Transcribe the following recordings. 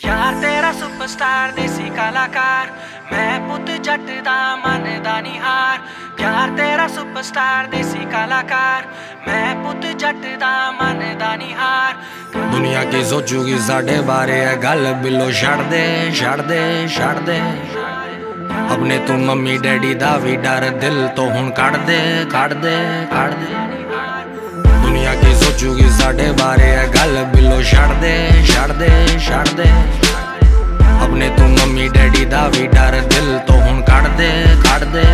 यार तेरा सुपरस्टार देसी कलाकार, मैं पुत जट दा मन दा निहार। यार तेरा सुपरस्टार देसी कलाकार, मैं पुत जट दा मन दा निहार। दुनिया की सोचूगी साढ़े बारे है गल बिलो छड़ दे छड़ दे छड़ दे। अपने तू मम्मी डैडी दा भी डर दिल तो हुण कढ़ दे कढ़ दे कढ़ दे। दुनिया की सोचूगी साढ़े बारे है गल बिलो छड़ दे छड़ दे छड़ दे। अपने तू मम्मी डैडी दा भी डर दिल तो हुण कढ़ दे कढ़ दे।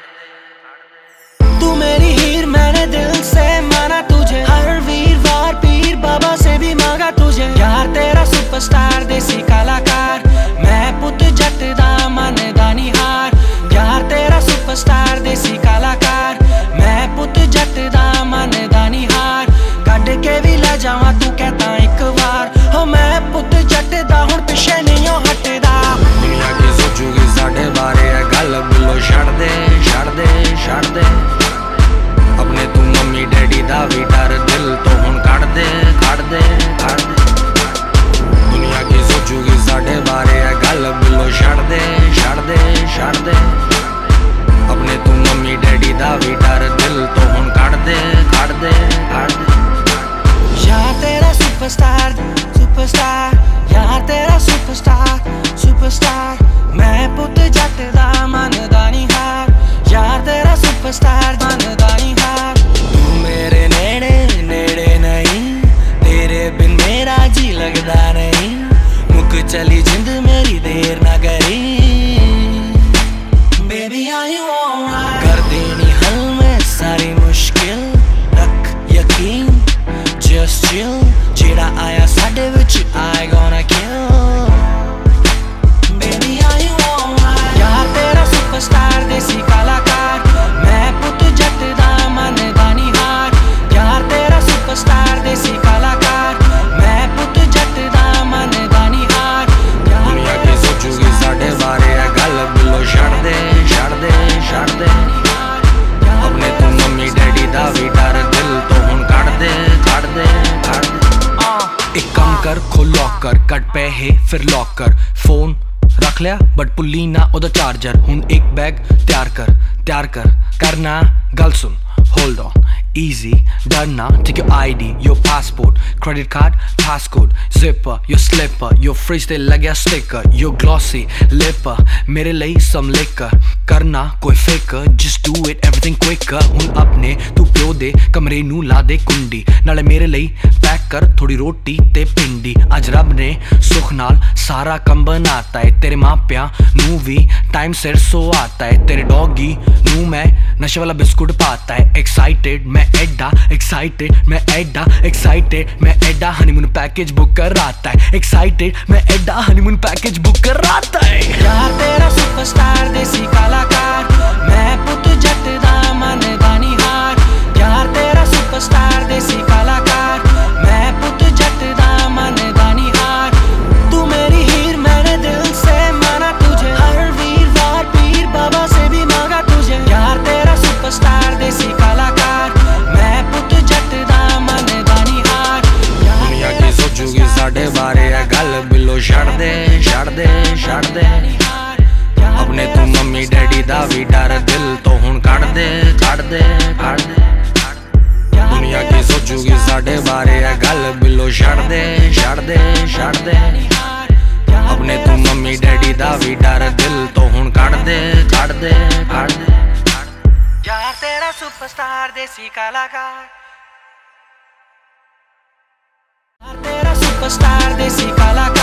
तू मेरी हीर मैंने दिल से माना तुझे, हर वीरवार पीर बाबा से भी मांगा तुझे। यार तेरा सुपरस्टार देसी कलाकार, मैं पुत जट दा मन दा निहार। यार तेरा सुपरस्टार देसी कलाकार, मैं पुत जट दा मन दा निहार। कड के भी ले जावा तू कहता एक बार, हो मैं पुत जट दा हुण पिछे नहीं हो हटदा। दुनिया की सोचूगी साढ़े बारे है गल बिलो छड़ दे छड़ दे छड़ दे। अपने तू मम्मी डैडी दा भी डर दिल तो हुण कढ़ दे कढ़ दे कढ़ दे। दुनिया की सोचूगी साढ़े बारे है गल बिलो छड़ दे छड़ दे छड़ दे। अपने तू मम्मी डैडी दा भी डर दिल तो हुण कढ़ दे कढ़ दे कढ़ दे। यार तेरा सुपरस्टार सुपरस्टार, यार तेरा सुपरस्टार सुपरस्टार, मैं पुत जट दा मन दा निहार। यार तेरा सुपरस्टार मन दा निहार। तू मेरे नेड़े नेड़े नहीं, तेरे बिन मेरा जी लगदा नहीं। मुक चली जिंद मेरी देर ना करी, बेबी आर यू ऑलराइट। कर देनी हल में सारी मुश्किल, रख यकीन just chill। जेड़ा आया साडे विच I gonna kill। Baby are you alright. यार तेरा सुपरस्टार देसी कलाकार, मैं पुत जट दा मन दा निहार। यार तेरा सुपरस्टार देसी कलाकार, मैं पुत जट दा मन दा निहार। दुनिया की सोचूगी साढ़े बारे है गल बिलो छड़ दे छड़ दे छड़ दे। अपने तू मम्मी डैडी दा भी डर दिल तो हुण कढ़ दे कढ़ दे कढ़ दे। एक काम कर खोल लॉकर, कट पैहे फिर लॉकर। फोन रख लिया बट पुली ना ओदा चार्जर। हुण एक बैग तैयार कर करना गल सुन। होल्ड ऑन easy डरना, take your ID your passport credit card passcode zipper your slipper your fridge ते लग्या sticker your glossy lipper मेरे ਲਈ some liquor। करना कोई फिकर just do it everything quicker। हुण अपने तू प्यो दे कमरे नू ला दे कुंडी, नाले मेरे ਲਈ पैक कर थोड़ी रोटी ते पिंडी। अज रब ने सुख नाल सारा काम बनाता है, तेरे मापियां नू भी टाइम सिर सो आता है। तेरे डॉगी नू मैं नशे वाला बिस्कुट पाता है। एक्साइटेड मैं एडा एक्साइटेड मैं एडा एक्साइटेड मैं एडा हनीमून पैकेज बुक कराता है। एक्साइटेड मैं एडा हनीमून पैकेज बुक कराता है। यार तेरा सुपरस्टार देसी कलाकार, मैं पुत जट दा मन दा निहार। यार तेरा सुपरस्टार देसी कलाकार, मैं पुत जट दा मन दा निहार। तू मेरी हीर मैंने दिल से माना तुझे, हर वीरवार पीर बाबा से भी मांगा तुझे। यार तेरा सुपरस्टार देसी कलाकार, मैं पुत जट दा मन दा निहार। दुनिया की सोचूगी साढ़े बारे है गल बिलो छड़ दे छड़ दे छड़ दे। अपने तू मम्मी डैडी दा भी डर दिल तो हुण कढ़ दे कढ़ दे कढ़ दे। दुनिया की सोचूगी साढ़े बारे है गल बिलो छड़ दे छड़ दे छड़ दे। अपने तू मम्मी डैडी दा भी डर दिल तो हुण कढ़ दे कढ़ दे कढ़ दे। यार तेरा सुपरस्टार देसी कलाकार, यार तेरा सुपरस्टार देसी कलाकार।